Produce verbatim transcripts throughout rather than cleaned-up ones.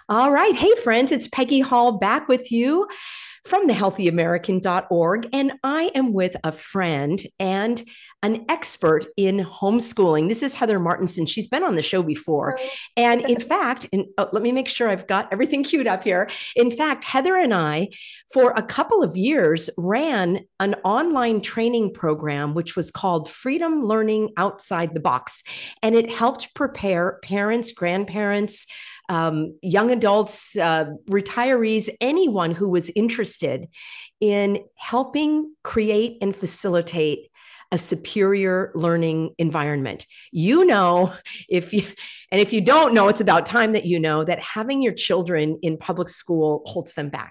All right. Hey, friends, it's Peggy Hall back with you from the healthy american dot org. And I am with a friend and an expert in homeschooling. This is Heather Martinson. She's been on the show before. Hello. And in fact, and oh, let me make sure I've got everything queued up here. In fact, Heather and I, for a couple of years, ran an online training program, which was called Freedom Learning Outside the Box. And it helped prepare parents, grandparents, um, young adults, uh, retirees, anyone who was interested in helping create and facilitate a superior learning environment. You know, if you, and if you don't know, it's about time that you know that having your children in public school holds them back.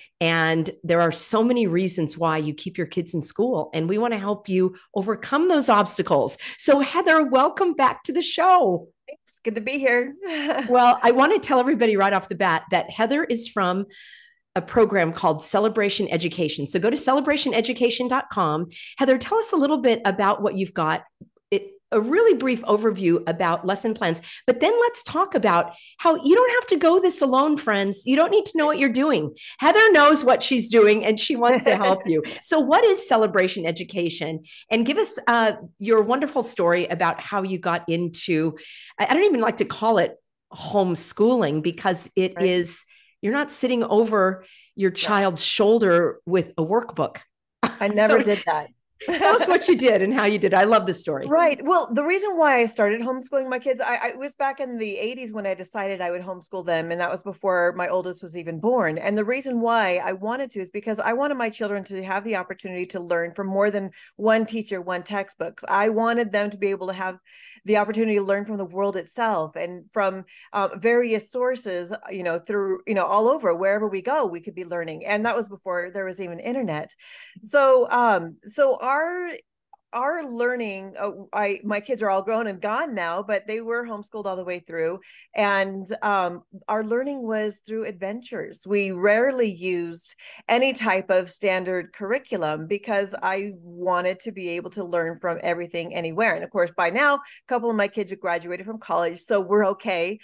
And there are so many reasons why you keep your kids in school, and we want to help you overcome those obstacles. So, Heather, welcome back to the show. It's good to be here. Well, I want to tell everybody right off the bat that Heather is from a program called Celebration Education. So go to celebration education dot com. Heather, tell us a little bit about what you've got. It, a really brief overview about lesson plans, but then let's talk about how you don't have to go this alone, friends. You don't need to know what you're doing. Heather knows what she's doing and she wants to help you. So, what is Celebration Education? And give us uh, your wonderful story about how you got into, I don't even like to call it homeschooling because it Right. is, you're not sitting over your No, child's shoulder with a workbook. I never So, did that. tell us what you did and how you did. I love the story. Right. Well, the reason why I started homeschooling my kids, I, I it was back in the eighties when I decided I would homeschool them. And that was before my oldest was even born. And the reason why I wanted to is because I wanted my children to have the opportunity to learn from more than one teacher, one textbooks. I wanted them to be able to have the opportunity to learn from the world itself and from uh, various sources, you know, through, you know, all over, wherever we go, we could be learning. And that was before there was even internet. So, um, so our our learning, uh, I my kids are all grown and gone now, but they were homeschooled all the way through, and um, our learning was through adventures. We rarely used any type of standard curriculum because I wanted to be able to learn from everything anywhere. And of course, by now, a couple of my kids have graduated from college, so we're okay.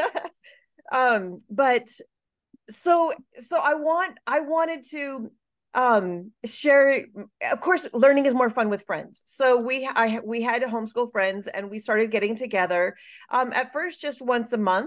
um, but so so I want I wanted to um share. Of course, learning is more fun with friends, so we I we had homeschool friends and we started getting together, um at first just once a month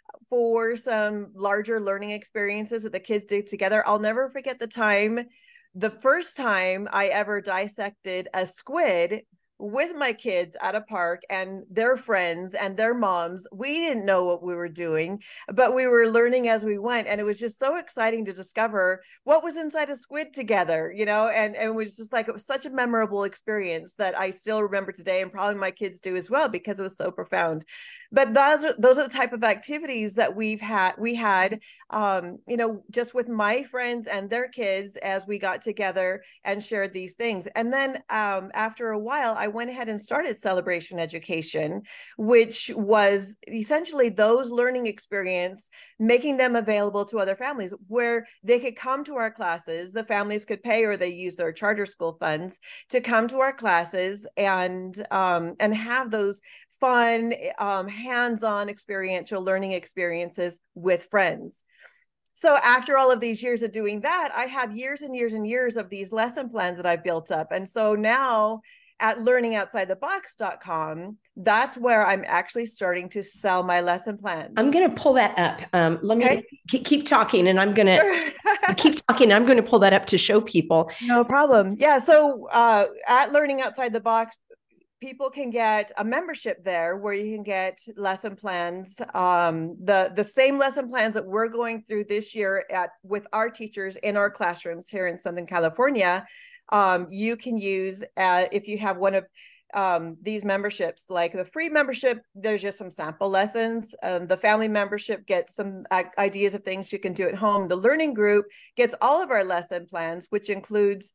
for some larger learning experiences that the kids did together. I'll never forget the time, the first time I ever dissected a squid with my kids at a park and their friends and their moms. We didn't know what we were doing, but we were learning as we went. And it was just so exciting to discover what was inside a squid together, you know, and, and it was just like, it was such a memorable experience that I still remember today, and probably my kids do as well, because it was so profound. But those are, those are the type of activities that we've had, we had, um, you know, just with my friends and their kids as we got together and shared these things. And then um, after a while, I went ahead and started Celebration Education, which was essentially those learning experience, making them available to other families where they could come to our classes. The families could pay, or they use their charter school funds to come to our classes and um, and have those fun, um, hands-on experiential learning experiences with friends. So after all of these years of doing that, I have years and years and years of these lesson plans that I've built up. And so now at learning outside the box dot com, that's where I'm actually starting to sell my lesson I'm plans. going to pull that up. Um, let Okay. me keep talking, and I'm going to keep talking. I'm going to pull that up to show people. No problem. Yeah. So uh, at Learning Outside the Box, people can get a membership there where you can get lesson plans, um, the the same lesson plans that we're going through this year at with our teachers in our classrooms here in Southern California. Um, you can use uh, if you have one of um, these memberships. Like the free membership, there's just some sample lessons. Um, the family membership gets some ideas of things you can do at home. The learning group gets all of our lesson plans, which includes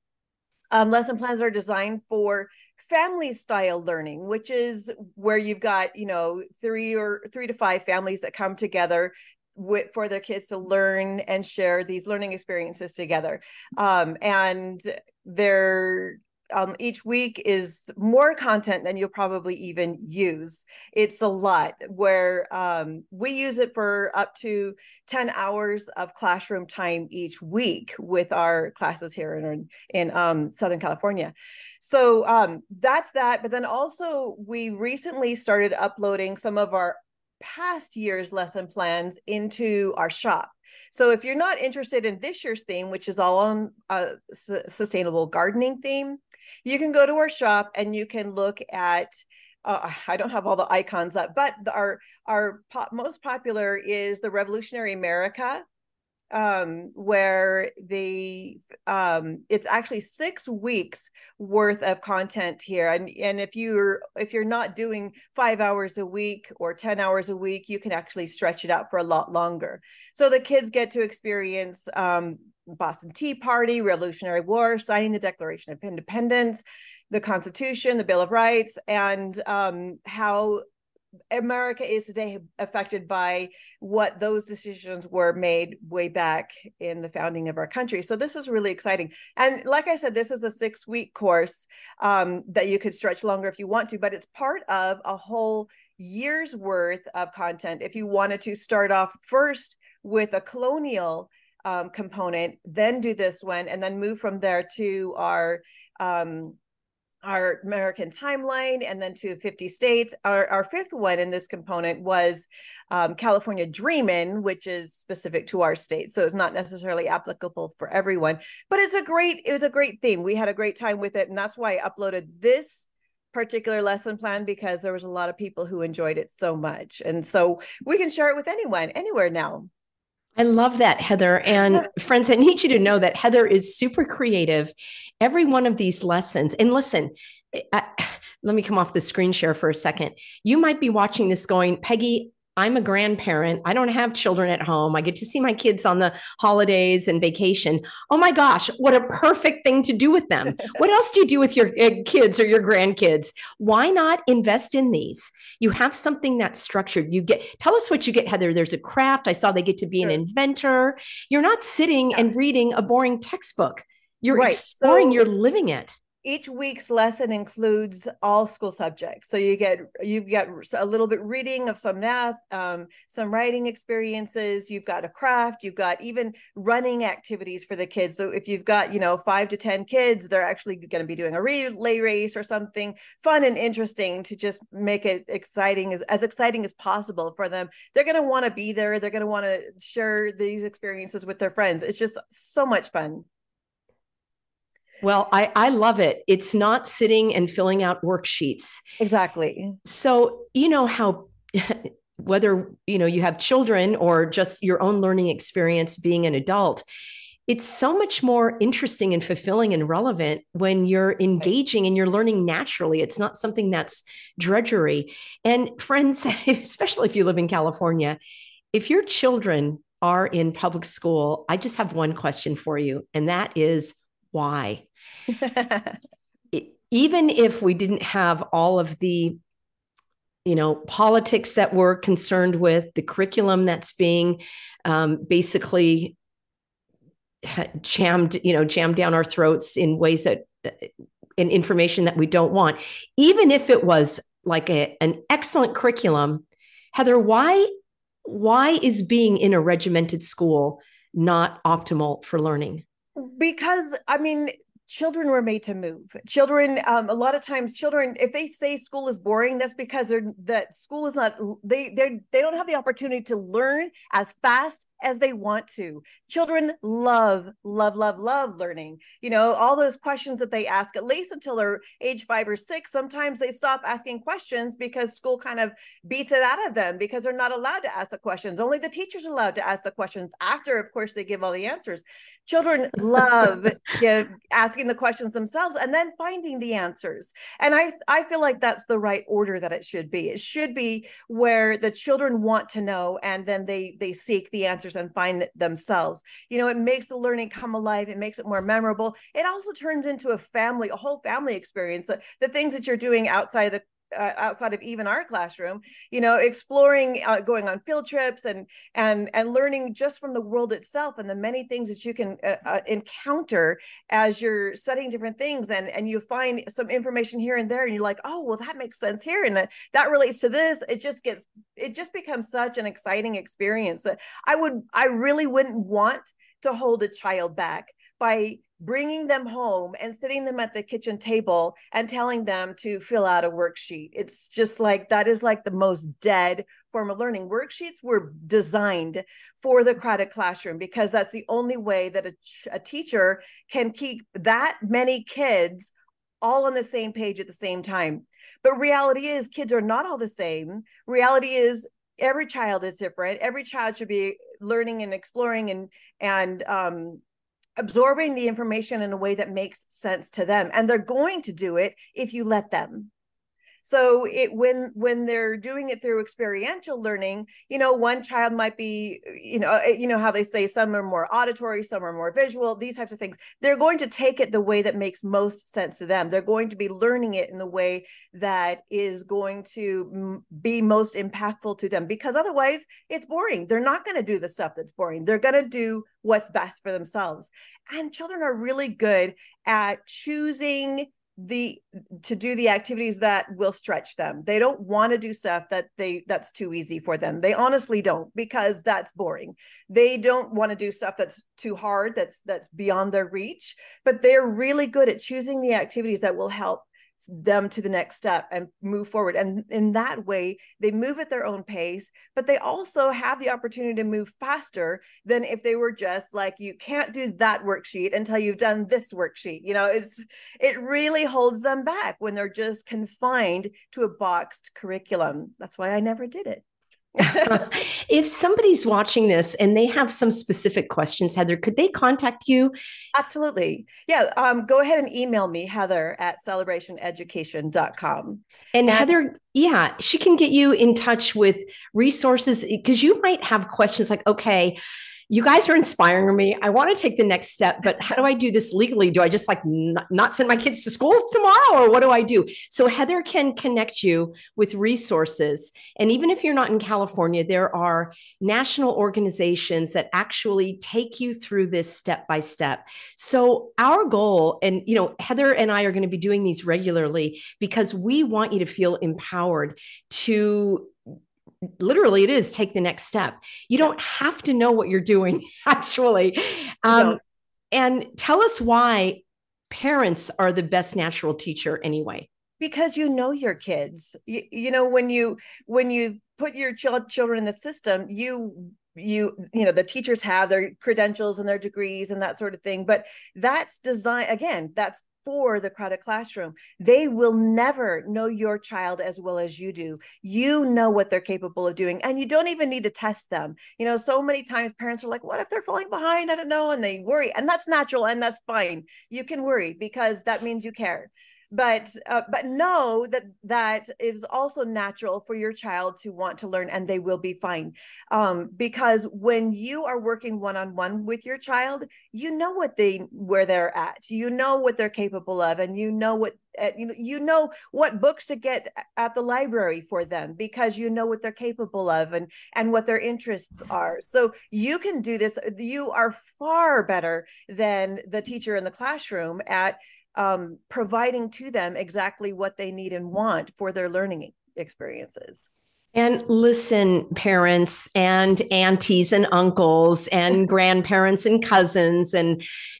um, lesson plans are designed for family style learning, which is where you've got, you know, three or three to five families that come together with, for their kids to learn and share these learning experiences together. Um, and they're um, each week is more content than you'll probably even use. It's a lot, where um, we use it for up to ten hours of classroom time each week with our classes here in, in um, Southern California. So um, that's that. But then also we recently started uploading some of our past year's lesson plans into our shop. So if you're not interested in this year's theme, which is all on a su- sustainable gardening theme, you can go to our shop and you can look at, uh, I don't have all the icons up, but the, our, our pop, most popular is the Revolutionary America, um, where the um, it's actually six weeks worth of content here. And and if you're if you're not doing five hours a week or ten hours a week, you can actually stretch it out for a lot longer. So the kids get to experience um, Boston Tea Party, Revolutionary War, signing the Declaration of Independence, the Constitution, the Bill of Rights, and um, how America is today affected by what those decisions were made way back in the founding of our country. So this is really exciting. And like I said, this is a six week course um, that you could stretch longer if you want to, but it's part of a whole year's worth of content. If you wanted to start off first with a colonial um, component, then do this one, and then move from there to our um, our American timeline, and then to fifty states. Our, our fifth one in this component was um, California Dreamin', which is specific to our state. So it's not necessarily applicable for everyone, but it's a great, it was a great theme. We had a great time with it. And that's why I uploaded this particular lesson plan, because there was a lot of people who enjoyed it so much. And so we can share it with anyone, anywhere now. I love that, Heather. And friends, I need you to know that Heather is super creative. Every one of these lessons, and listen, I, let me come off the screen share for a second. You might be watching this going, Peggy, I'm a grandparent. I don't have children at home. I get to see my kids on the holidays and vacation. Oh my gosh, what a perfect thing to do with them. What else do you do with your kids or your grandkids? Why not invest in these? You have something that's structured. You get, tell us what you get, Heather. There's a craft. I saw they get to be sure. an inventor. You're not sitting yeah. and reading a boring textbook. You're right. exploring, so, you're living it. Each week's lesson includes all school subjects. So you get, you've got a little bit reading of some math, um, some writing experiences, you've got a craft, you've got even running activities for the kids. So if you've got, you know, five to ten kids, they're actually going to be doing a relay race or something fun and interesting to just make it exciting, as, as exciting as possible for them. They're going to want to be there. They're going to want to share these experiences with their friends. It's just so much fun. Well, I, I love it. It's not sitting and filling out worksheets. Exactly. So, you know how, whether, you know, you have children or just your own learning experience being an adult, it's so much more interesting and fulfilling and relevant when you're engaging and you're learning naturally. It's not something that's drudgery. And friends, especially if you live in California, if your children are in public school, I just have one question for you, and that is, why? it, even if we didn't have all of the, you know, politics that we're concerned with, the curriculum that's being um, basically jammed, you know, jammed down our throats in ways that, in information that we don't want, even if it was like a, an excellent curriculum, Heather, why, why is being in a regimented school not optimal for learning? Because, I mean, children were made to move. Children, um, a lot of times children, if they say school is boring, that's because they're, that school is not, they, they they don't have the opportunity to learn as fast as they want to. Children love, love, love, love learning. You know, all those questions that they ask, at least until they're age five or six, sometimes they stop asking questions because school kind of beats it out of them because they're not allowed to ask the questions. Only the teacher's allowed to ask the questions after, of course, they give all the answers. Children love give, asking the questions themselves and then finding the answers. And I, I feel like that's the right order that it should be. It should be where the children want to know and then they, they seek the answers and find it themselves. You know, it makes the learning come alive. It makes it more memorable. It also turns into a family, a whole family experience. The, the things that you're doing outside of the uh, outside of even our classroom, you know, exploring, uh, going on field trips and, and, and learning just from the world itself and the many things that you can uh, uh, encounter as you're studying different things. And, and you find some information here and there and you're like, oh, well, that makes sense here. And that, that relates to this. It just gets, it just becomes such an exciting experience. I would, I really wouldn't want to hold a child back by bringing them home and sitting them at the kitchen table and telling them to fill out a worksheet. It's just like, that is like the most dead form of learning. Worksheets were designed for the crowded classroom because that's the only way that a, a teacher can keep that many kids all on the same page at the same time. But reality is kids are not all the same. Reality is every child is different. Every child should be learning and exploring and, and, um, absorbing the information in a way that makes sense to them. And they're going to do it if you let them. So it when when they're doing it through experiential learning, you know, one child might be, you know, you know how they say some are more auditory, some are more visual, these types of things. They're going to take it the way that makes most sense to them. They're going to be learning it in the way that is going to be most impactful to them, because otherwise it's boring. They're not going to do the stuff that's boring. They're going to do what's best for themselves. And children are really good at choosing the to do the activities that will stretch them. They don't want to do stuff that they that's too easy for them. They honestly don't, because that's boring. They don't want to do stuff that's too hard, that's that's beyond their reach, but they're really good at choosing the activities that will help them to the next step and move forward. And in that way, they move at their own pace, but they also have the opportunity to move faster than if they were just like, you can't do that worksheet until you've done this worksheet. You know, it's, it really holds them back when they're just confined to a boxed curriculum. That's why I never did it. If somebody's watching this and they have some specific questions, Heather, could they contact you? Absolutely. Yeah. Um, go ahead and email me, Heather at celebration education dot com. And, and Heather, yeah, she can get you in touch with resources, because you might have questions like, okay, you guys are inspiring me. I want to take the next step, but how do I do this legally? Do I just like not, not send my kids to school tomorrow, or what do I do? So Heather can connect you with resources. And even if you're not in California, there are national organizations that actually take you through this step by step. So our goal, and you know, Heather and I are going to be doing these regularly because we want you to feel empowered to literally it is take the next step. You don't have to know what you're doing, actually. Um, no. And tell us why parents are the best natural teacher anyway. Because you know your kids. You, you know, when you when you put your ch- children in the system, you you you know, the teachers have their credentials and their degrees and that sort of thing. But that's design, again, that's for the crowded classroom. They will never know your child as well as you do. You know what they're capable of doing, and you don't even need to test them. You know, so many times parents are like, what if they're falling behind? I don't know. And they worry, and that's natural and that's fine. You can worry because that means you care. But uh, but know that that is also natural for your child to want to learn, and they will be fine. Um, because when you are working one-on-one with your child, you know what they where they're at, you know what they're capable of, and you know what uh, you, you know what books to get at the library for them, because you know what they're capable of and and what their interests are. So you can do this. You are far better than the teacher in the classroom at Um, providing to them exactly what they need and want for their learning experiences. And listen, parents and aunties and uncles and grandparents and cousins and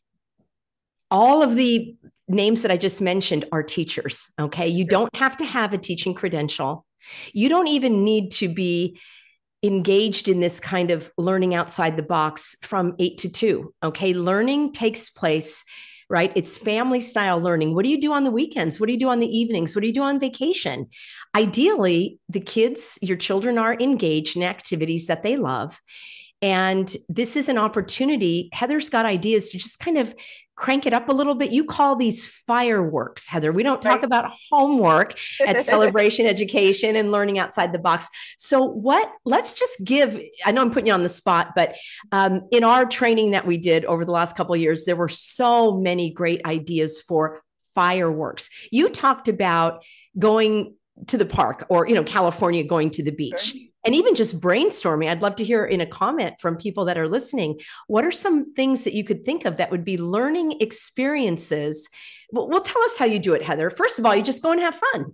all of the names that I just mentioned are teachers. Okay. You don't have to have a teaching credential. You don't even need to be engaged in this kind of learning outside the box from eight to two. Okay. Learning takes place, right? It's family style learning. What do you do on the weekends? What do you do on the evenings? What do you do on vacation? Ideally, the kids, your children, are engaged in activities that they love. And this is an opportunity. Heather's got ideas to just kind of crank it up a little bit. You call these fireworks, Heather. We don't talk right. about homework at Celebration Education and learning outside the box. So what, let's just give, I know I'm putting you on the spot, but um, in our training that we did over the last couple of years, there were so many great ideas for fireworks. You talked about going to the park, or, you know, California going to the beach. Sure. And even just brainstorming. I'd love to hear in a comment from people that are listening, what are some things that you could think of that would be learning experiences? Well, well tell us how you do it, Heather. First of all, you just go and have fun.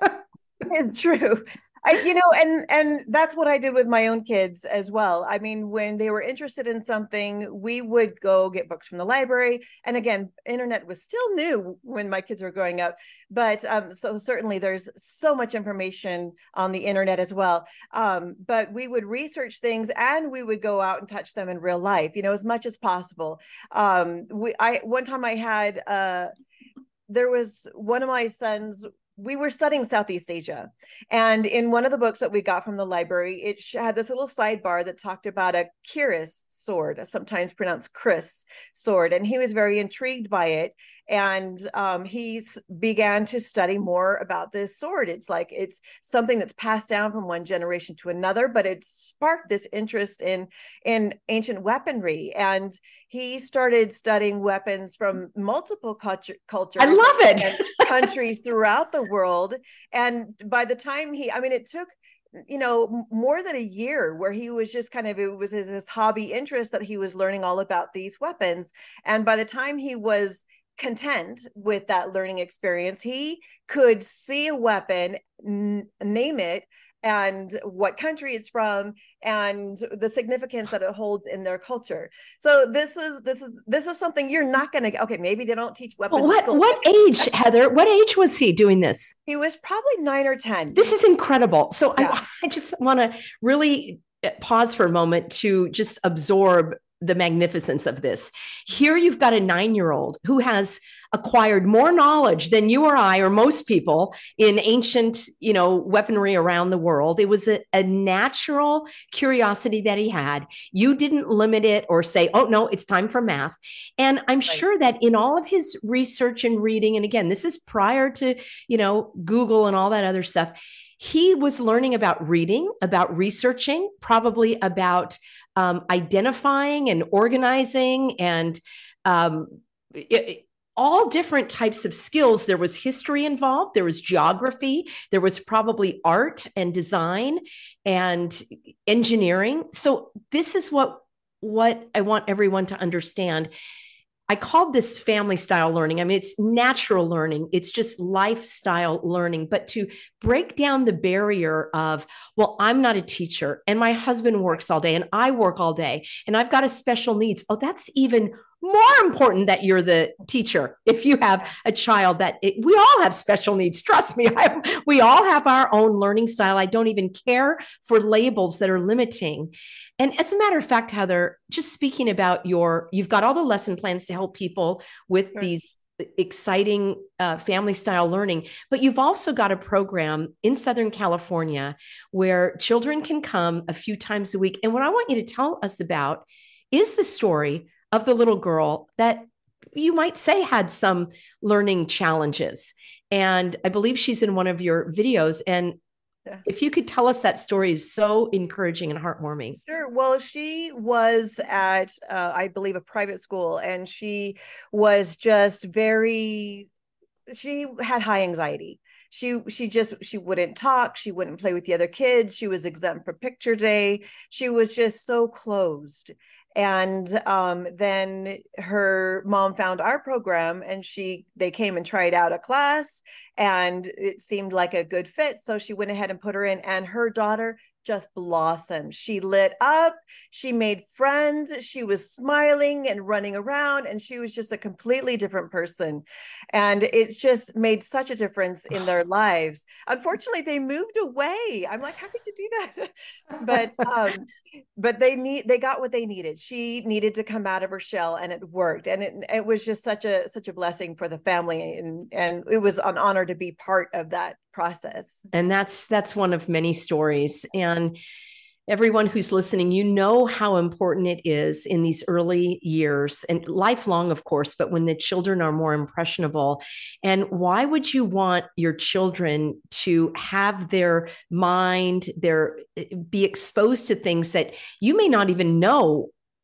It's true. I, you know, and and that's what I did with my own kids as well. I mean, when they were interested in something, we would go get books from the library. And again, internet was still new when my kids were growing up, but um, so certainly there's so much information on the internet as well. Um, but we would research things, and we would go out and touch them in real life, you know, as much as possible. Um, we, I one time I had uh, there was one of my sons. We were studying Southeast Asia. And in one of the books that we got from the library, it had this little sidebar that talked about a Kiris sword, sometimes pronounced Chris sword. And he was very intrigued by it. And um, he began to study more about this sword. It's like, it's something that's passed down from one generation to another, but it sparked this interest in, in ancient weaponry. And he started studying weapons from multiple culture, cultures. I love it. And countries throughout the world. And by the time he, I mean, it took, you know, more than a year where he was just kind of, it was his, his hobby interest that he was learning all about these weapons. And by the time he was content with that learning experience, he could see a weapon, n- name it, and what country it's from, and the significance that it holds in their culture. So this is this is this is something you're not going to. Okay, maybe they don't teach weapons. Well, what what age, Heather? What age was he doing this? He was probably nine or ten. This is incredible. So yeah. I, I just want to really pause for a moment to just absorb the magnificence of this. Here you've got a nine-year-old who has acquired more knowledge than you or I or most people in ancient, you know, weaponry around the world. It was a, a natural curiosity that he had. You didn't limit it or say, oh, no, it's time for math. And I'm right. sure that in all of his research and reading, and again, this is prior to, you know, Google and all that other stuff, he was learning about reading, about researching, probably about um, identifying and organizing and um, it, all different types of skills. There was history involved. There was geography. There was probably art and design and engineering. So this is what, what I want everyone to understand. I called this family style learning. I mean, it's natural learning. It's just lifestyle learning. But to break down the barrier of, well, I'm not a teacher and my husband works all day and I work all day and I've got a special needs. Oh, that's even more important that you're the teacher. If you have a child that it, we all have special needs, trust me, I, we all have our own learning style. I don't even care for labels that are limiting. And as a matter of fact, Heather, just speaking about your, you've got all the lesson plans to help people with sure. these exciting uh, family style learning, but you've also got a program in Southern California where children can come a few times a week. And what I want you to tell us about is the story of the little girl that you might say had some learning challenges. And I believe she's in one of your videos. And yeah. if you could tell us that story, is so encouraging and heartwarming. Sure. Well, she was at, uh, I believe, a private school, and she was just very, she had high anxiety. She she just, she wouldn't talk. She wouldn't play with the other kids. She was exempt from picture day. She was just so closed. And um, then her mom found our program, and she they came and tried out a class, and it seemed like a good fit. So she went ahead and put her in, and her daughter just blossomed. She lit up. She made friends. She was smiling and running around, and she was just a completely different person. And it's just made such a difference in their lives. Unfortunately, they moved away. I'm like, how could you do that? But um, but they need they got what they needed. She needed to come out of her shell, and it worked. And it it was just such a such a blessing for the family, and and it was an honor to be part of that process. And that's that's one of many stories. And everyone who's listening, you know how important it is in these early years and lifelong, of course, but when the children are more impressionable. And why would you want your children to have their mind, their be exposed to things that you may not even know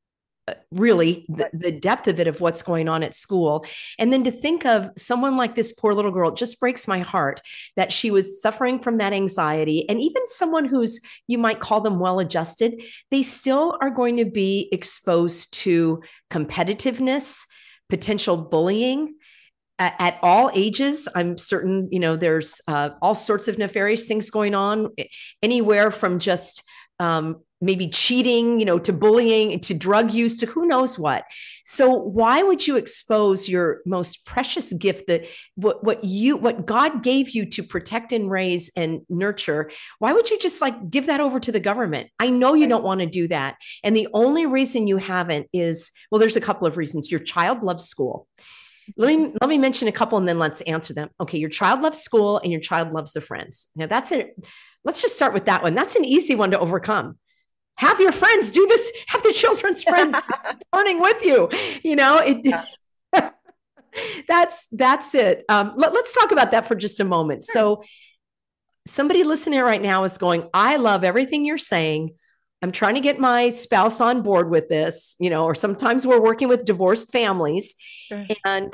really the, the depth of it, of what's going on at school. And then to think of someone like this poor little girl, it just breaks my heart that she was suffering from that anxiety. And even someone who's, you might call them well adjusted, they still are going to be exposed to competitiveness, potential bullying at, at all ages. I'm certain, you know, there's uh, all sorts of nefarious things going on, anywhere from just um, maybe cheating, you know, to bullying, to drug use, to who knows what. So why would you expose your most precious gift, that what, what you, what God gave you to protect and raise and nurture? Why would you just like give that over to the government? I know you don't want to do that. And the only reason you haven't is, well, there's a couple of reasons. Your child loves school. Let me, let me mention a couple and then let's answer them. Okay. Your child loves school and your child loves the friends. Now that's it. Let's just start with that one. That's an easy one to overcome. Have your friends do this. Have the children's friends learning with you. You know, it, yeah. that's that's it. Um, let, let's talk about that for just a moment. So, somebody listening right now is going, "I love everything you're saying. I'm trying to get my spouse on board with this." You know, or sometimes we're working with divorced families, sure. And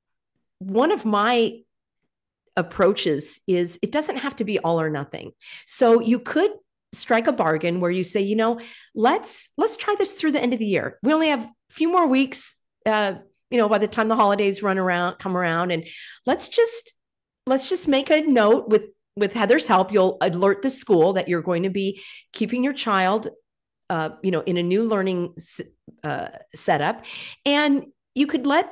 one of my approaches is it doesn't have to be all or nothing. So you could strike a bargain where you say, you know, let's let's try this through the end of the year. We only have a few more weeks, uh, you know, by the time the holidays run around, come around, and let's just let's just make a note with with Heather's help. You'll alert the school that you're going to be keeping your child, uh, you know, in a new learning uh, setup, and you could let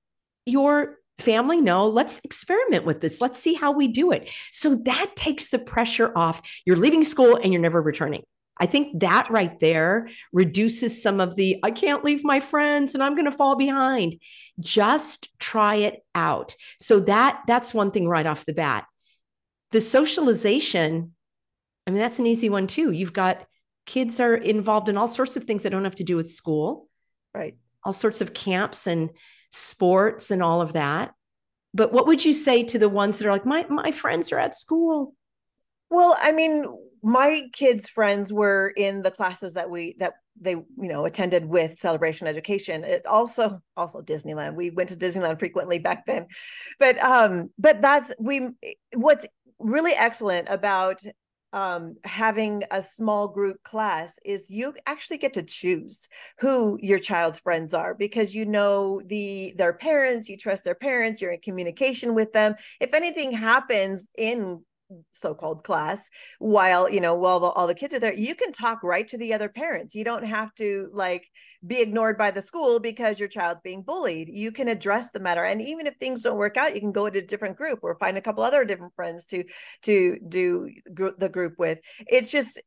your family know, let's experiment with this. Let's see how we do it. So that takes the pressure off. You're leaving school and you're never returning. I think that right there reduces some of the, I can't leave my friends and I'm going to fall behind. Just try it out. So that that's one thing right off the bat. The socialization, I mean, that's an easy one too. You've got kids are involved in all sorts of things that don't have to do with school. Right. All sorts of camps and sports and all of that. But what would you say to the ones that are like, my, my friends are at school? Well, I mean, my kids' friends were in the classes that we, that they, you know, attended with Celebration Education. It also, also Disneyland. We went to Disneyland frequently back then, but, um, but that's, we, what's really excellent about um, having a small group class is you actually get to choose who your child's friends are, because you know the their parents, you trust their parents, you're in communication with them. If anything happens in so-called class while you know while the, all the kids are there, you can talk right to the other parents. You don't have to like be ignored by the school because your child's being bullied. You can address the matter, and even if things don't work out, you can go to a different group or find a couple other different friends to to do gr- the group with. It's just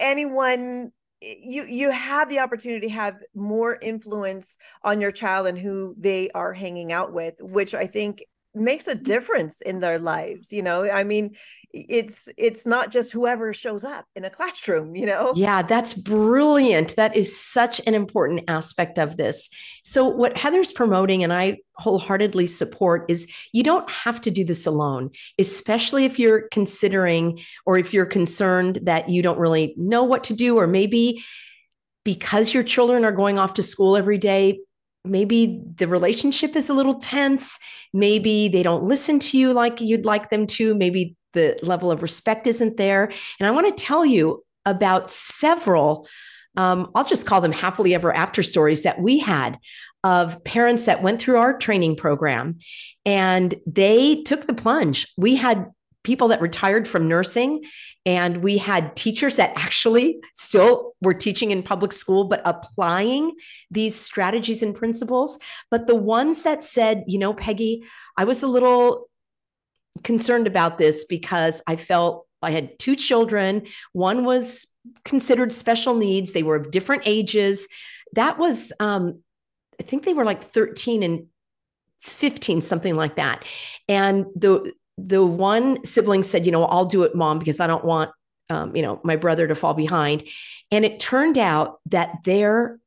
anyone, you you have the opportunity to have more influence on your child and who they are hanging out with, which I think makes a difference in their lives. You know, I mean, it's it's not just whoever shows up in a classroom, you know. Yeah, that's brilliant. That is such an important aspect of this. So what Heather's promoting, and I wholeheartedly support, is you don't have to do this alone, especially if you're considering or if you're concerned that you don't really know what to do, or maybe because your children are going off to school every day, maybe the relationship is a little tense. Maybe they don't listen to you like you'd like them to. Maybe the level of respect isn't there. And I want to tell you about several, um, I'll just call them happily ever after stories that we had of parents that went through our training program and they took the plunge. We had people that retired from nursing, and we had teachers that actually still were teaching in public school, but applying these strategies and principles. But the ones that said, you know, Peggy, I was a little concerned about this because I felt I had two children. One was considered special needs. They were of different ages. That was, um, I think they were like thirteen and fifteen, something like that. And the the one sibling said, you know, I'll do it, Mom, because I don't want, um, you know, my brother to fall behind. And it turned out that their,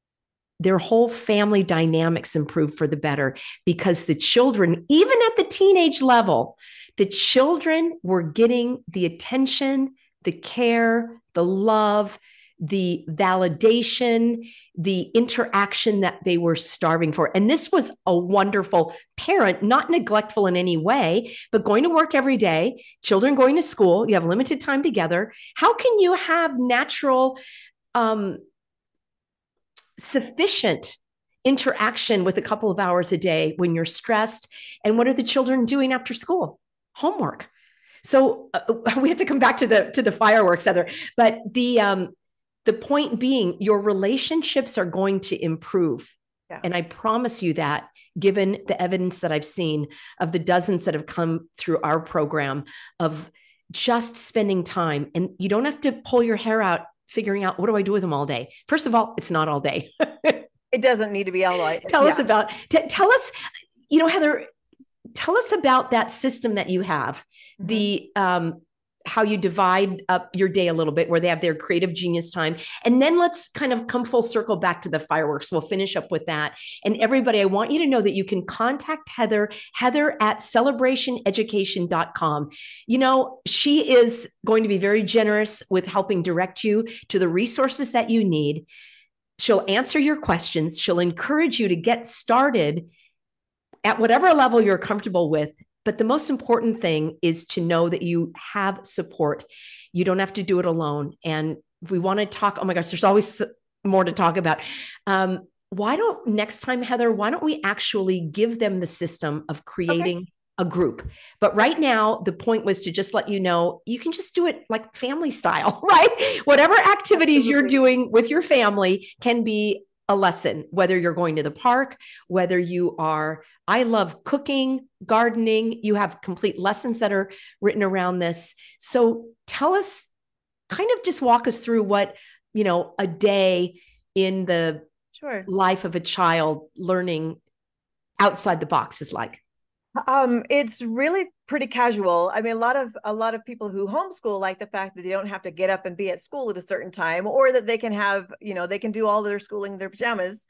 their whole family dynamics improved for the better, because the children, even at the teenage level, the children were getting the attention, the care, the love, the validation, the interaction that they were starving for. And this was a wonderful parent, not neglectful in any way, but going to work every day, children going to school, you have limited time together. How can you have natural, um, sufficient interaction with a couple of hours a day when you're stressed? And what are the children doing after school? Homework. So uh, we have to come back to the to the fireworks, Heather. But the um, the point being, your relationships are going to improve, yeah. And I promise you that, given the evidence that I've seen of the dozens that have come through our program of just spending time, and you don't have to pull your hair out figuring out, what do I do with them all day? First of all, it's not all day. It doesn't need to be all day. Tell yeah. us about, t- tell us, you know, Heather, tell us about that system that you have, mm-hmm. the, um, how you divide up your day a little bit, where they have their creative genius time. And then let's kind of come full circle back to the fireworks. We'll finish up with that. And everybody, I want you to know that you can contact Heather, Heather at celebration education dot com. You know, she is going to be very generous with helping direct you to the resources that you need. She'll answer your questions. She'll encourage you to get started at whatever level you're comfortable with. But the most important thing is to know that you have support. You don't have to do it alone. And we want to talk, oh my gosh, there's always more to talk about. Um, why don't next time, Heather, why don't we actually give them the system of creating okay. a group? But right now, the point was to just let you know, you can just do it like family style, right? Whatever activities Absolutely. You're doing with your family can be a lesson, whether you're going to the park, whether you are, I love cooking, gardening, you have complete lessons that are written around this. So tell us, kind of just walk us through what, you know, a day in the sure. life of a child learning outside the box is like. Um, it's really pretty casual. I mean, a lot of a lot of people who homeschool like the fact that they don't have to get up and be at school at a certain time, or that they can have, you know, they can do all their schooling in their pajamas.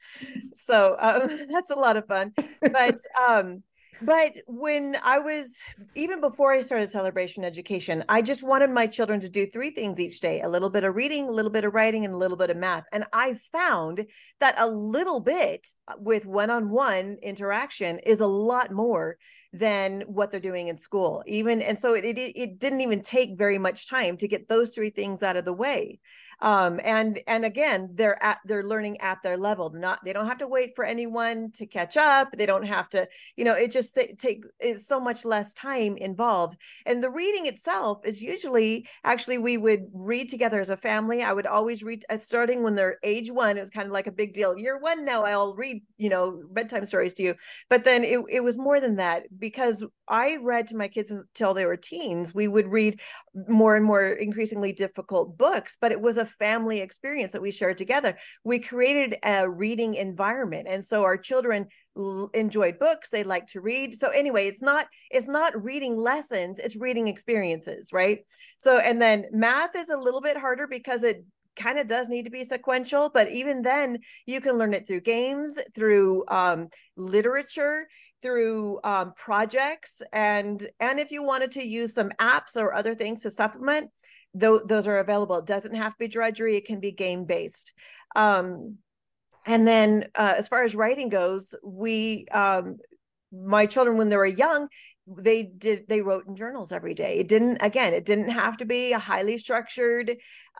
So um, that's a lot of fun. But um, but when I was, even before I started Celebration Education, I just wanted my children to do three things each day: a little bit of reading, a little bit of writing, and a little bit of math. And I found that a little bit with one-on-one interaction is a lot more than what they're doing in school. Even, and so it, it, it didn't even take very much time to get those three things out of the way. Um, and, and again, they're at, they're learning at their level. Not, they don't have to wait for anyone to catch up. They don't have to, you know, it just take, is so much less time involved. And the reading itself is usually, actually, we would read together as a family. I would always read, uh, starting when they're age one, it was kind of like a big deal. Year one, now I'll read, you know, bedtime stories to you. But then it, it was more than that, because I read to my kids until they were teens. We would read more and more increasingly difficult books, but it was a family experience that we shared together. We created a reading environment, and so our children l- enjoyed books. They like to read. So anyway, it's not it's not reading lessons, it's reading experiences, right? So, and then math is a little bit harder because it kind of does need to be sequential, but even then you can learn it through games, through um, literature, through um, projects, and and if you wanted to use some apps or other things to supplement, th- those are available. It doesn't have to be drudgery, it can be game based. Um, and then uh, as far as writing goes, we um, my children, when they were young, they did they wrote in journals every day. It didn't, again, it didn't have to be a highly structured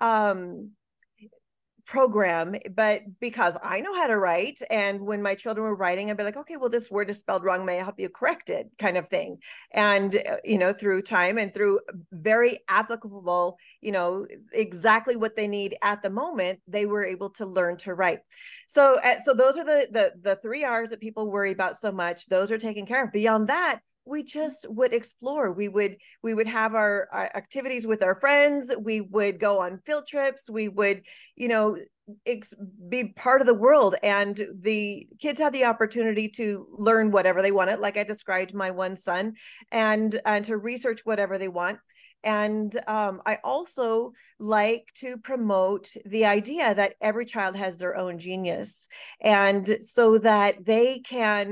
um program, but because I know how to write, and when my children were writing, I'd be like, okay, well, this word is spelled wrong, may I help you correct it, kind of thing. And uh, you know, through time and through very applicable, you know, exactly what they need at the moment, they were able to learn to write. So uh, so those are the the the three R's that people worry about so much. Those are taken care of. Beyond that, we just would explore. We would we would have our, our activities with our friends. We would go on field trips. We would, you know, ex- be part of the world. And the kids had the opportunity to learn whatever they wanted, like I described my one son, and and to research whatever they want. And um, I also like to promote the idea that every child has their own genius, and so that they can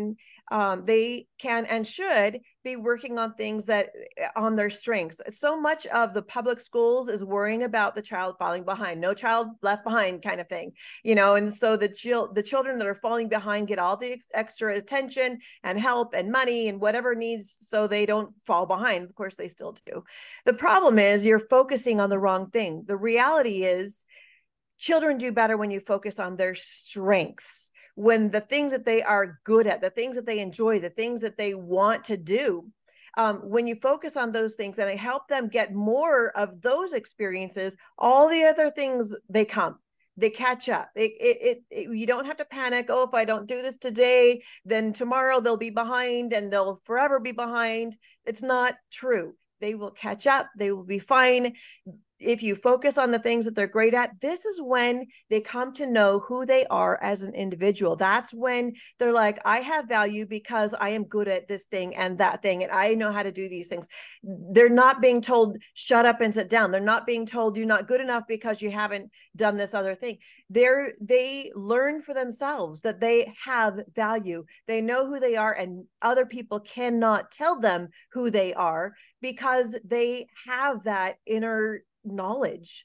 um, they can and should be working on things that on their strengths. So much of the public schools is worrying about the child falling behind, no child left behind kind of thing, you know, and so the chil- the children that are falling behind get all the ex- extra attention and help and money and whatever needs so they don't fall behind. Of course, they still do. The problem is you're focusing on the wrong thing. The reality is children do better when you focus on their strengths, when the things that they are good at, the things that they enjoy, the things that they want to do. Um, when you focus on those things and help them get more of those experiences, all the other things, they come, they catch up. It, it, it, it, you don't have to panic. Oh, if I don't do this today, then tomorrow they'll be behind and they'll forever be behind. It's not true. They will catch up. They will be fine. If you focus on the things that they're great at, this is when they come to know who they are as an individual. That's when they're like, I have value because I am good at this thing and that thing, and I know how to do these things. They're not being told, shut up and sit down. They're not being told you're not good enough because you haven't done this other thing. They're, they learn for themselves that they have value. They know who they are, and other people cannot tell them who they are because they have that inner knowledge.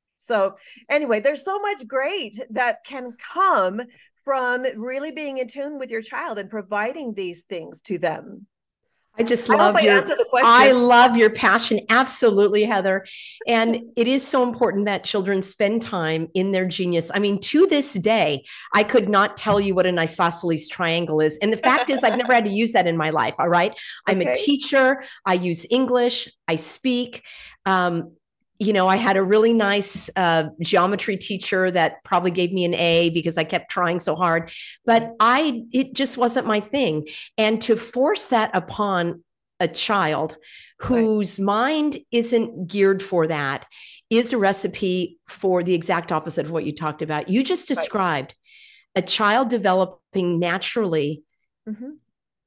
So anyway, there's so much great that can come from really being in tune with your child and providing these things to them. I just love I your I love your passion. Absolutely, Heather. And it is so important that children spend time in their genius. I mean, to this day, I could not tell you what an isosceles triangle is. And the fact is, I've never had to use that in my life. All right. I'm okay. a teacher. I use English. I speak. Um, You know, I had a really nice uh, geometry teacher that probably gave me an A because I kept trying so hard, but I, it just wasn't my thing. And to force that upon a child whose right. mind isn't geared for that is a recipe for the exact opposite of what you talked about. You just described right. a child developing naturally mm-hmm.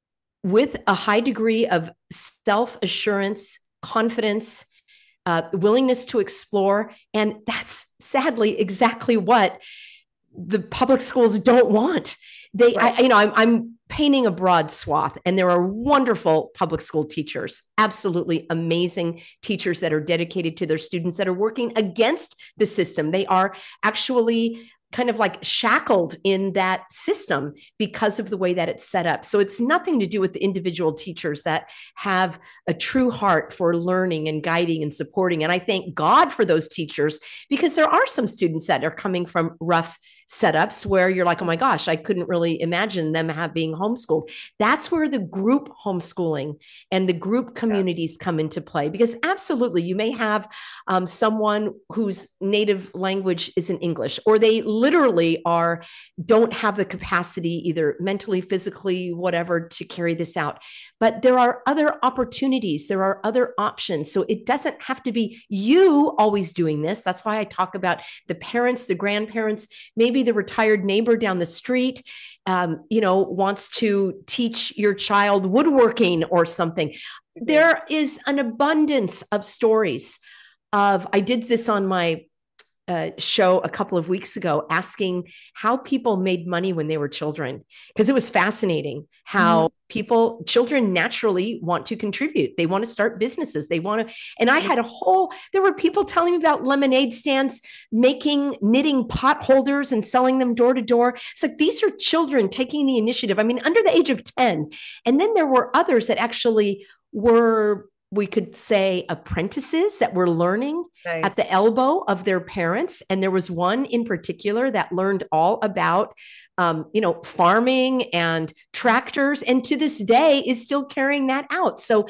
with a high degree of self-assurance, confidence, Uh, willingness to explore. And that's sadly exactly what the public schools don't want. They, right. I, you know, I'm, I'm painting a broad swath, and there are wonderful public school teachers, absolutely amazing teachers that are dedicated to their students, that are working against the system. They are actually kind of like shackled in that system because of the way that it's set up. So it's nothing to do with the individual teachers that have a true heart for learning and guiding and supporting. And I thank God for those teachers, because there are some students that are coming from rough setups where you're like, oh my gosh, I couldn't really imagine them have being homeschooled. That's where the group homeschooling and the group communities yeah. come into play, because absolutely you may have um, someone whose native language isn't English, or they literally are, don't have the capacity either mentally, physically, whatever, to carry this out. But there are other opportunities. There are other options. So it doesn't have to be you always doing this. That's why I talk about the parents, the grandparents, maybe the retired neighbor down the street, um, you know, wants to teach your child woodworking or something. Mm-hmm. There is an abundance of stories of, I did this on my Uh, show a couple of weeks ago, asking how people made money when they were children, because it was fascinating how mm-hmm. people, children naturally want to contribute. They want to start businesses. They want to, and I had a whole, there were people telling me about lemonade stands, making, knitting pot holders and selling them door to door. It's like, these are children taking the initiative. I mean, under the age of ten. And then there were others that actually were, we could say, apprentices that were learning nice. At the elbow of their parents. And there was one in particular that learned all about, um, you know, farming and tractors, and to this day is still carrying that out. So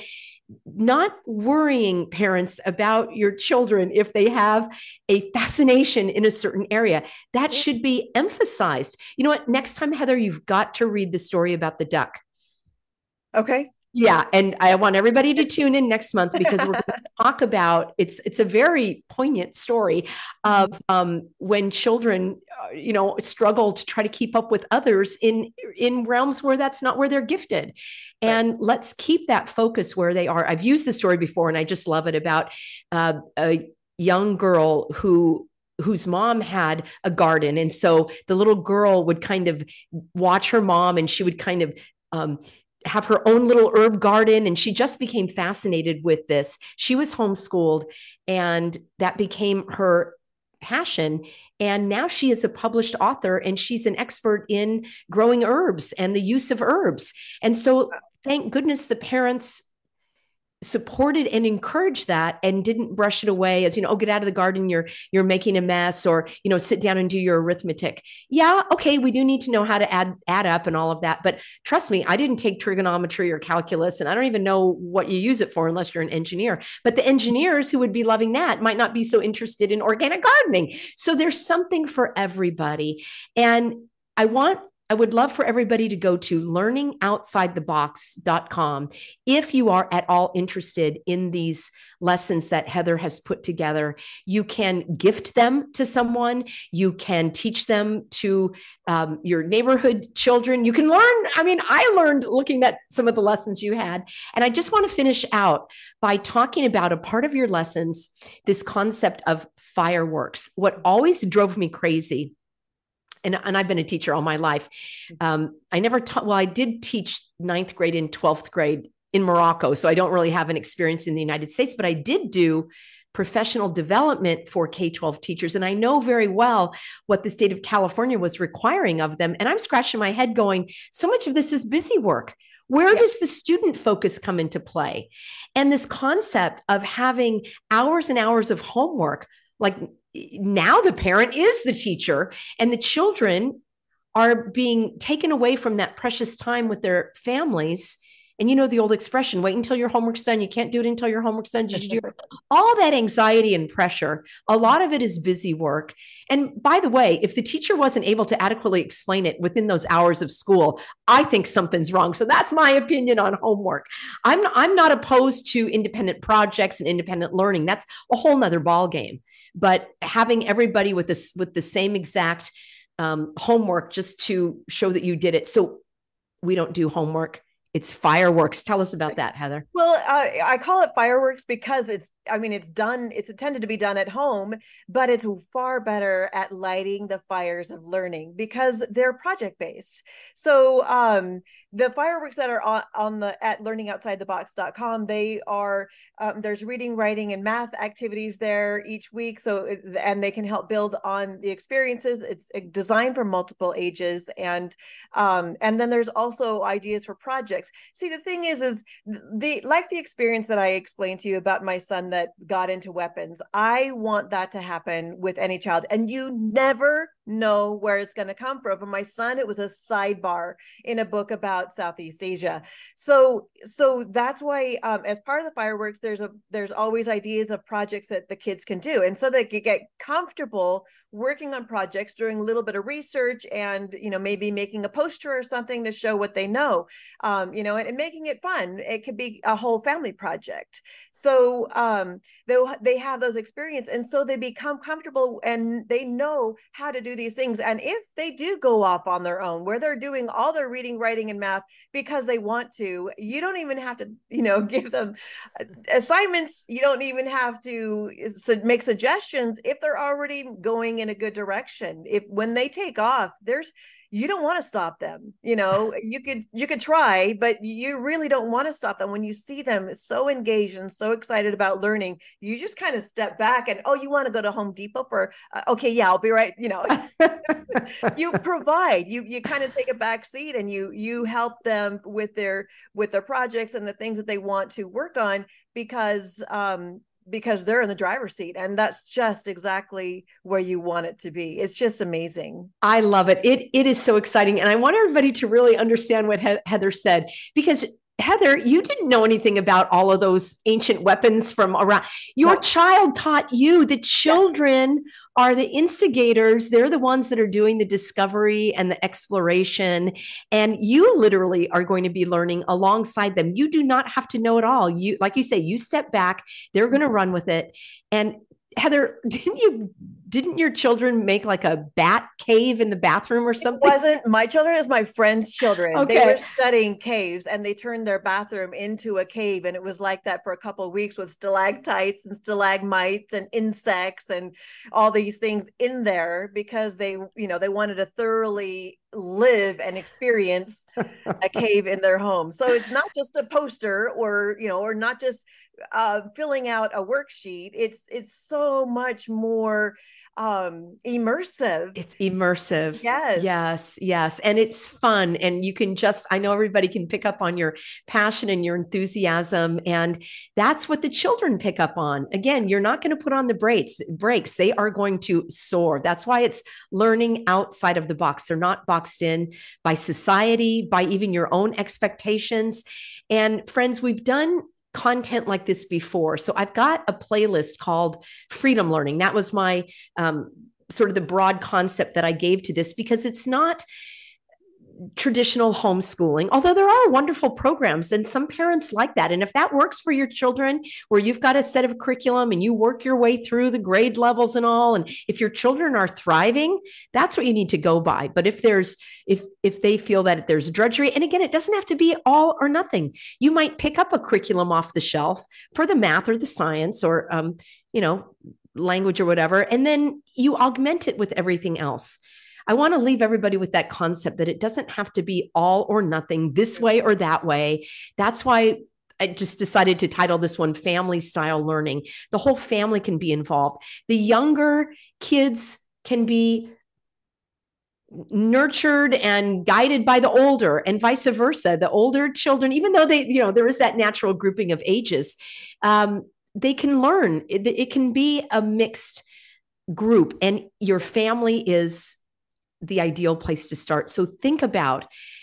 not worrying parents about your children if they have a fascination in a certain area, that should be emphasized. You know what? Next time, Heather, you've got to read the story about the duck. Okay. Yeah. And I want everybody to tune in next month, because we're going to talk about, it's, it's a very poignant story of um, when children, uh, you know, struggle to try to keep up with others in, in realms where that's not where they're gifted. And right. let's keep that focus where they are. I've used the story before, and I just love it, about uh, a young girl who whose mom had a garden. And so the little girl would kind of watch her mom, and she would kind of um, have her own little herb garden, and she just became fascinated with this. She was homeschooled, and that became her passion. And now she is a published author, and she's an expert in growing herbs and the use of herbs. And so thank goodness the parents supported and encouraged that and didn't brush it away as, you know, oh, get out of the garden, you're you're making a mess, or, you know, sit down and do your arithmetic. Yeah, okay, we do need to know how to add add up and all of that, but trust me, I didn't take trigonometry or calculus, and I don't even know what you use it for unless you're an engineer. But the engineers who would be loving that might not be so interested in organic gardening. So there's something for everybody. And I want I would love for everybody to go to learning outside the box dot com if you are at all interested in these lessons that Heather has put together. You can gift them to someone. You can teach them to um, your neighborhood children. You can learn. I mean, I learned looking at some of the lessons you had. And I just want to finish out by talking about a part of your lessons, this concept of fireworks. What always drove me crazy, And, and I've been a teacher all my life. Um, I never taught, well, I did teach ninth grade and twelfth grade in Morocco. So I don't really have an experience in the United States, but I did do professional development for K twelve teachers. And I know very well what the state of California was requiring of them. And I'm scratching my head going, so much of this is busy work. Where yeah. does the student focus come into play? And this concept of having hours and hours of homework, like now the parent is the teacher, and the children are being taken away from that precious time with their families. And you know the old expression, wait until your homework's done. You can't do it until your homework's done. Did you do all that anxiety and pressure? A lot of it is busy work. And by the way, if the teacher wasn't able to adequately explain it within those hours of school, I think something's wrong. So that's my opinion on homework. I'm, I'm not opposed to independent projects and independent learning. That's a whole nother ballgame. But having everybody with this, with the same exact um, homework just to show that you did it. So we don't do homework. It's fireworks. Tell us about that, Heather. Well, uh, I call it fireworks because it's, I mean, it's done, it's intended to be done at home, but it's far better at lighting the fires of learning because they're project-based. So um, the fireworks that are on, on the, at learning outside the box dot com, they are, um, there's reading, writing, and math activities there each week. So, and they can help build on the experiences. It's designed for multiple ages. And, um, and then there's also ideas for projects. See, the thing is, is the like the experience that I explained to you about my son that got into weapons. I want that to happen with any child, and you never know where it's going to come from. For my son, it was a sidebar in a book about Southeast Asia. So, so that's why, um, as part of the fireworks, there's a there's always ideas of projects that the kids can do, and so they can get comfortable working on projects, doing a little bit of research, and you know maybe making a poster or something to show what they know. Um, you know, and, and making it fun. It could be a whole family project. So um, they they have those experiences, and so they become comfortable and they know how to do these things. And if they do go off on their own, where they're doing all their reading, writing, and math because they want to, you don't even have to, you know, give them assignments. You don't even have to make suggestions if they're already going in a good direction. If when they take off, there's you don't want to stop them. You know, you could you could try, but you really don't want to stop them. When you see them so engaged and so excited about learning, you just kind of step back and, oh, you want to go to Home Depot for, uh, okay, yeah, I'll be right. You know, you provide, you you kind of take a back seat and you you help them with their with their projects and the things that they want to work on because um because they're in the driver's seat, and that's just exactly where you want it to be. It's just amazing. I love it. It it is so exciting. And I want everybody to really understand what he- Heather said, because Heather, you didn't know anything about all of those ancient weapons from around. Your no. child taught you. The children yes. are the instigators. They're the ones that are doing the discovery and the exploration. And you literally are going to be learning alongside them. You do not have to know it all. You, like you say, you step back, they're going to run with it. And Heather, didn't you didn't your children make like a bat cave in the bathroom or something? It wasn't my children, is my friend's children. Okay. They were studying caves and they turned their bathroom into a cave. And it was like that for a couple of weeks with stalactites and stalagmites and insects and all these things in there because they, you know, they wanted to thoroughly live and experience a cave in their home. So it's not just a poster or, you know, or not just uh, filling out a worksheet. It's, it's so much more um immersive. It's immersive. Yes. Yes. Yes. And it's fun. And you can just, I know everybody can pick up on your passion and your enthusiasm. And that's what the children pick up on. Again, you're not going to put on the brakes, brakes. They are going to soar. That's why it's learning outside of the box. They're not boxed in by society, by even your own expectations. And friends, we've done content like this before. So I've got a playlist called Freedom Learning. That was my um, sort of the broad concept that I gave to this, because it's not traditional homeschooling, although there are wonderful programs and some parents like that. And if that works for your children, where you've got a set of curriculum and you work your way through the grade levels and all, and if your children are thriving, that's what you need to go by. But if there's, if, if they feel that there's drudgery, and again, it doesn't have to be all or nothing. You might pick up a curriculum off the shelf for the math or the science or, um, you know, language or whatever, and then you augment it with everything else. I want to leave everybody with that concept that it doesn't have to be all or nothing, this way or that way. That's why I just decided to title this one Family Style Learning. The whole family can be involved. The younger kids can be nurtured and guided by the older, and vice versa. The older children, even though they, you know, there is that natural grouping of ages, um, they can learn. It, it can be a mixed group, and your family is the ideal place to start. So think about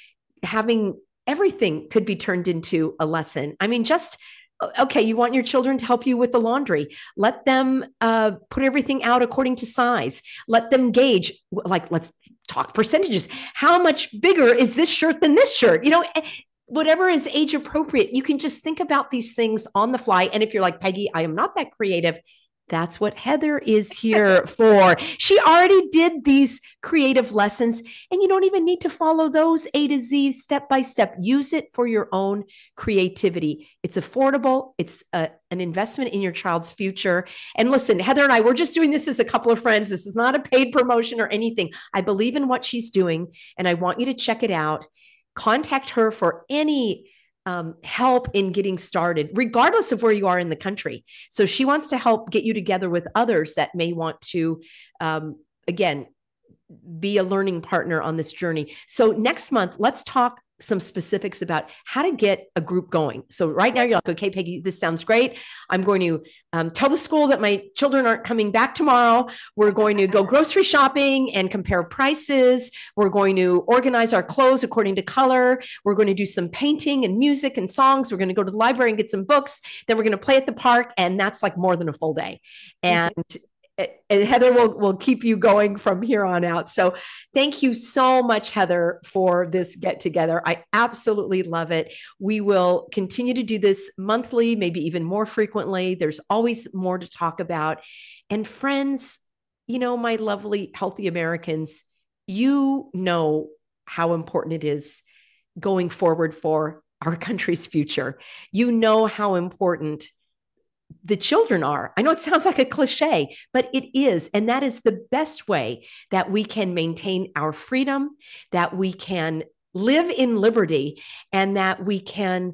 having everything could be turned into a lesson. I mean, just, okay, you want your children to help you with the laundry. Let them uh, put everything out according to size. Let them gauge, like, let's talk percentages. How much bigger is this shirt than this shirt? You know, whatever is age appropriate. You can just think about these things on the fly. And if you're like, Peggy, I am not that creative, that's what Heather is here for. She already did these creative lessons, and you don't even need to follow those A to Z step by step. Use it for your own creativity. It's affordable. It's a, an investment in your child's future. And listen, Heather and I, we're just doing this as a couple of friends. This is not a paid promotion or anything. I believe in what she's doing, and I want you to check it out. Contact her for any Um, help in getting started, regardless of where you are in the country. So she wants to help get you together with others that may want to, um, again, be a learning partner on this journey. So next month, let's talk some specifics about how to get a group going. So right now you're like, okay, Peggy, this sounds great. I'm going to um, tell the school that my children aren't coming back tomorrow. We're going to go grocery shopping and compare prices. We're going to organize our clothes according to color. We're going to do some painting and music and songs. We're going to go to the library and get some books. Then we're going to play at the park. And that's like more than a full day. And And Heather will, will keep you going from here on out. So thank you so much, Heather, for this get together. I absolutely love it. We will continue to do this monthly, maybe even more frequently. There's always more to talk about. And friends, you know, my lovely, healthy Americans, you know how important it is going forward for our country's future. You know how important the children are. I know it sounds like a cliche, but it is. And that is the best way that we can maintain our freedom, that we can live in liberty, and that we can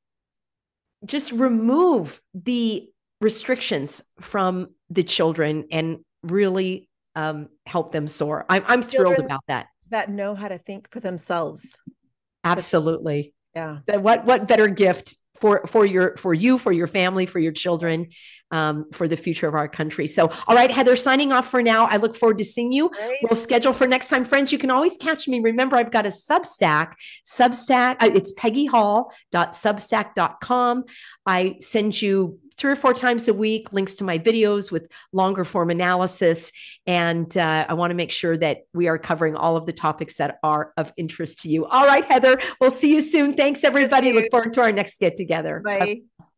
just remove the restrictions from the children and really um, help them soar. I'm, I'm thrilled about that. That know how to think for themselves. Absolutely. Yeah. What, what better gift for, for your, for you, for your family, for your children, um, for the future of our country. So, all right, Heather, signing off for now. I look forward to seeing you. Right. We'll schedule for next time. Friends, you can always catch me. Remember, I've got a Substack, Substack. Uh, it's peggy hall dot substack dot com. I send you three or four times a week links to my videos with longer form analysis. And uh, I want to make sure that we are covering all of the topics that are of interest to you. All right, Heather, we'll see you soon. Thanks, everybody. Look forward to our next get together. Bye. Bye.